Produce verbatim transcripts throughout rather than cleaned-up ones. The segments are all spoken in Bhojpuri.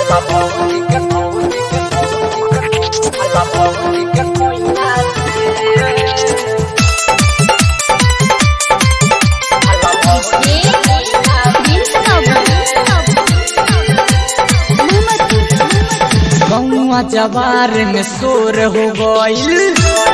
जवार में शोर हो गईल,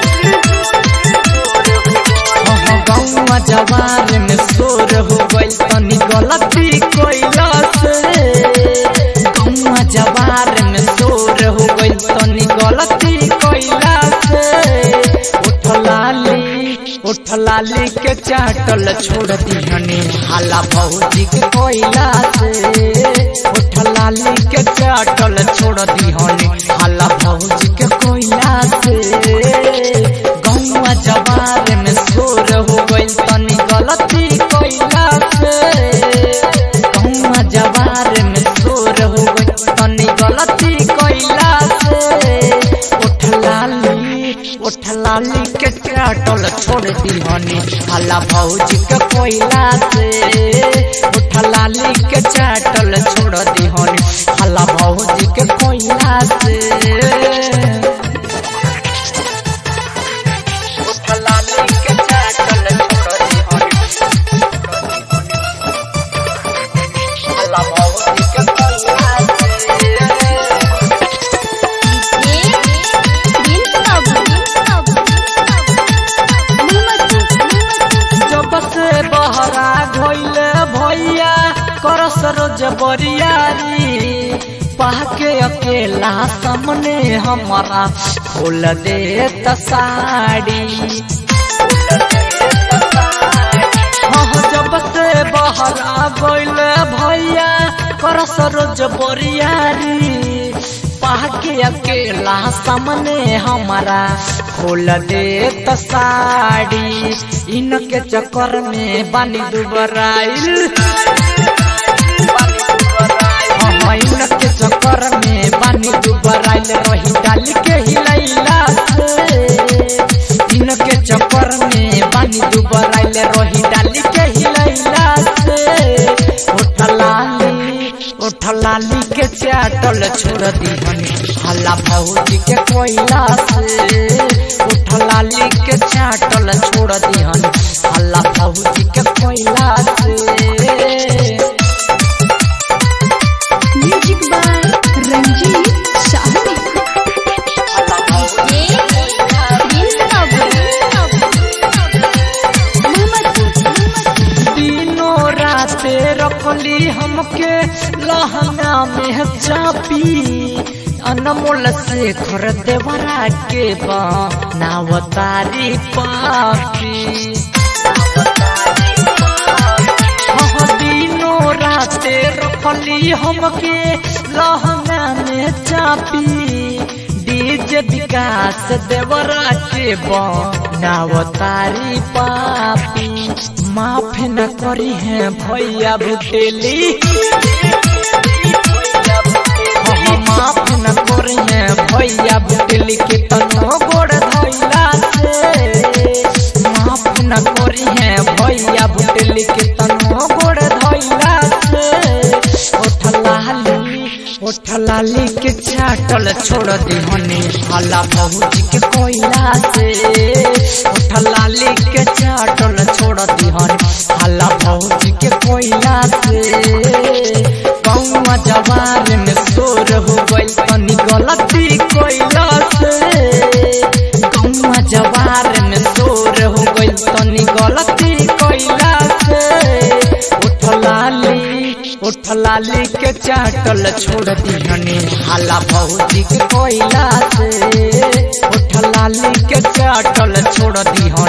गौवा जवार में शोर हो गईल, तनी गलती कइलस। गौवा जवार में शोर हो गईल, तनी गलती कइलस। उठ लाली उठ लाली के चाटल छोड़ दिहनी हाला भौजी के कोइला से। उठ लाली के चाटल छोड़ दिहनी हाला भौजी के कोइला से। गौवा जवार में शोर हो गईल, तनी गलती कोइला से। गौवा जवार में शोर हो गईल, तनी गलती कोइला से। उठ लाली उठ लाली के चाटल छोड़ दिहनी हाला भौजी के कोइला से। उठ लाली के चाटल छोड़ दिहनी हाला भौजी के कोइला से। उठ लाली के चाटल छोड़ दिहनी हाला भौजी के कोइला से। बहरा घोइले भैया करस रोज बरियारी, पाके अकेला सामने हमारा खोल दे साड़ी। हाँ जब से बहरा घोइले भैया करस रोज बरियारी, पाके अकेला सामने हमारा खोल दे साड़ी। इनके चक्कर में बानी दुबराइल, हाँ इनके चक्कर में बानी दुबराइल, रही डाली के हिलैला से। इनके चक्कर में बानी दुबराइल, रही डाली के हिलैला से। उठ लाली उठ लाली के चाटल छोड़ दिहनी हाला भौजी के कोइला से। उठ लाली के चाटल छोड़ दिहनी हाला भौजी के कोइला से। Music by Ranjeet Shahni. दिनों राते रखली हमके लहंगा में चापी, अनमोल से घर देवरा के बनावतारी पापी। दिनों राते रखली हमके लहंगा में चापी, डीजे विकास देवरा के बनावतारी पापी। माफ न करी है भैया बुटेली, माफ न करी है भैया बुटेली के तनो गोड़ धइला से। माफ न करी है भैया बुटेली के तनो गोड़ धइला से। उठ लाली उठ लाली के चाटल छोड़ दिहनी हाला भौजी के कोइला से। उठ लाली के चाटल छोड़ दिहनी हाला भौजी के कोइला से। गौवा जवार में शोर हो गईल, तनी गलती कोइला से। गौवा जवार में शोर हो गईल, तनी गलती कोइला से। उठ लाली उठ लाली के चाटल छोड़ दिहनी हाला भौजी के कोइला से। उठ लाली के चाटल छोड़ दिहनी